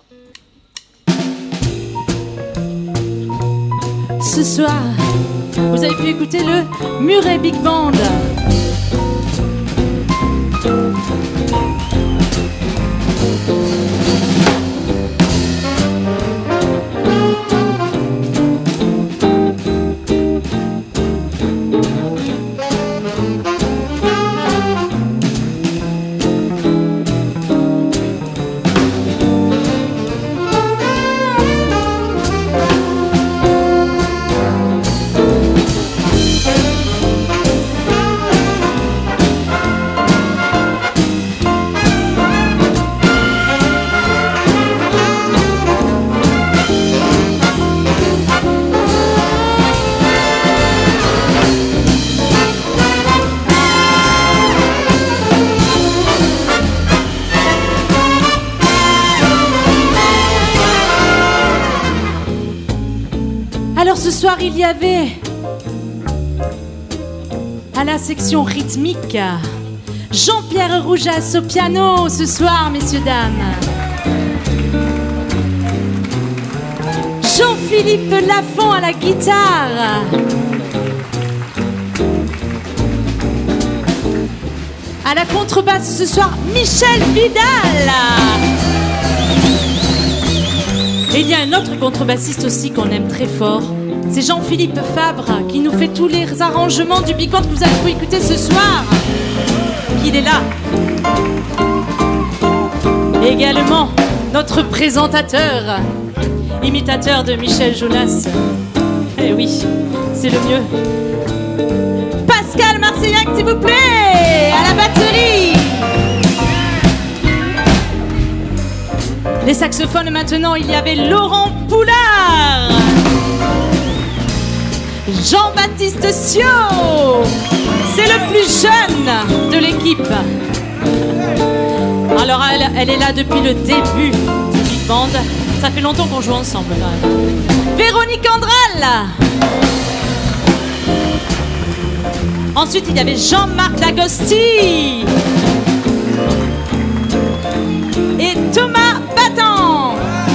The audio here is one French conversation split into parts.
Ce soir, vous avez pu écouter le Muret Big Band. Alors ce soir, il y avait à la section rythmique Jean-Pierre Roujas au piano ce soir, messieurs, dames. Jean-Philippe Lafont à la guitare. À la contrebasse ce soir, Michel Vidal. Et il y a un autre contrebassiste aussi qu'on aime très fort. C'est Jean-Philippe Fabre qui nous fait tous les arrangements du big band que vous allez pouvoir écouter ce soir. Il est là. Et également notre présentateur, imitateur de Michel Jonas. Eh oui, c'est le mieux. Pascal Marseillak, s'il vous plaît, à la batterie. Les saxophones maintenant, il y avait Laurent Poulard, Jean-Baptiste Sio, c'est le plus jeune de l'équipe. Alors elle est là depuis le début du big band, ça fait longtemps qu'on joue ensemble là. Véronique Andral. Ensuite il y avait Jean-Marc D'Agosti et Thomas Battant.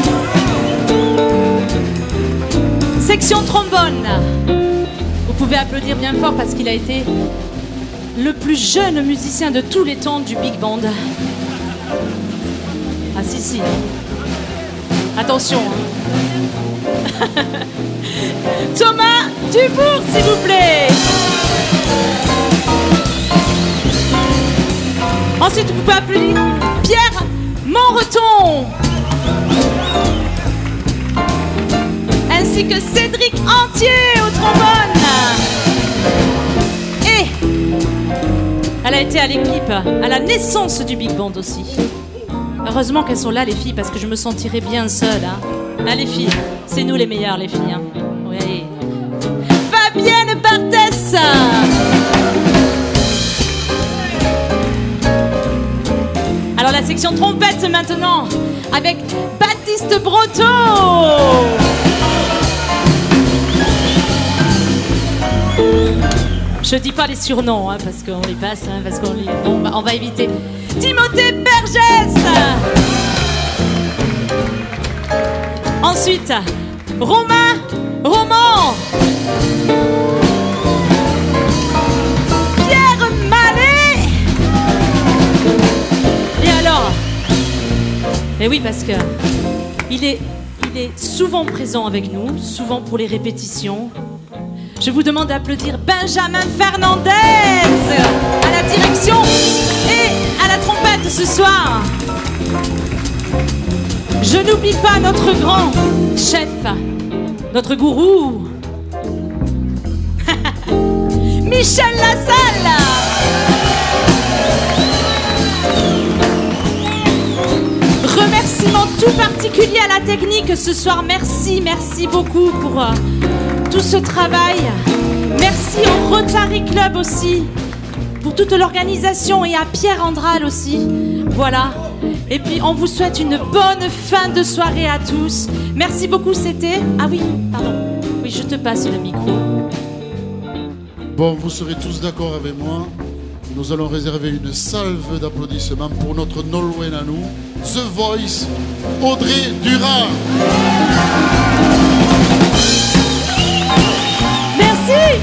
Section trombone. Vous pouvez applaudir bien fort parce qu'il a été le plus jeune musicien de tous les temps du big band. Ah si. Attention. Thomas Dubourg, s'il vous plaît. Ensuite, vous pouvez applaudir Pierre Monreton, ainsi que Cédric Antier au trombone. Et elle a été à l'équipe, à la naissance du big band aussi. Heureusement qu'elles sont là les filles, parce que je me sentirais bien seule. Hein, les filles, c'est nous les meilleures les filles. Hein. Oui. Fabienne Barthès. Alors la section trompette maintenant, avec Baptiste Brotteau. Je dis pas les surnoms, hein, parce qu'on les passe, hein, parce qu'on les... Non, on va éviter. Timothée Bergès. Ensuite, Romain Roman. Pierre Mallet. Et alors, et oui, parce que il est souvent présent avec nous, souvent pour les répétitions. Je vous demande d'applaudir Benjamin Fernandez à la direction et à la trompette ce soir. Je n'oublie pas notre grand chef, notre gourou, Michel Lassalle. Remerciement tout particulier à la technique ce soir. Merci beaucoup pour tout ce travail. Merci au Rotary Club aussi pour toute l'organisation et à Pierre Andral aussi. Voilà. Et puis on vous souhaite une bonne fin de soirée à tous. Merci beaucoup, c'était... Ah oui, pardon. Oui, je te passe le micro. Bon, vous serez tous d'accord avec moi. nous allons réserver une salve d'applaudissements pour notre Nolwenn à nous, The Voice, Audrey Durand. Merci.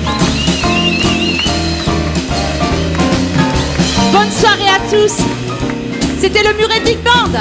Bonne soirée à tous. C'était le Muret Big Band.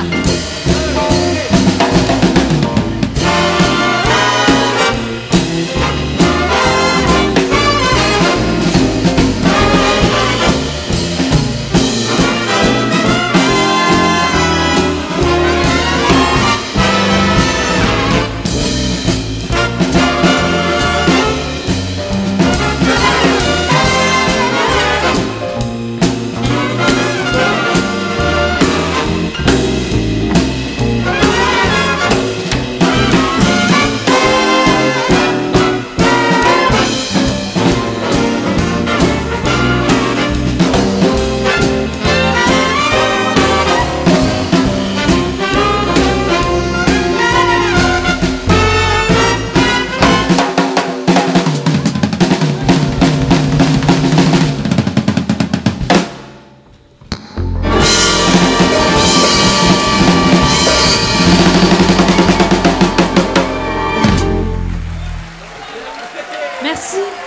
Merci.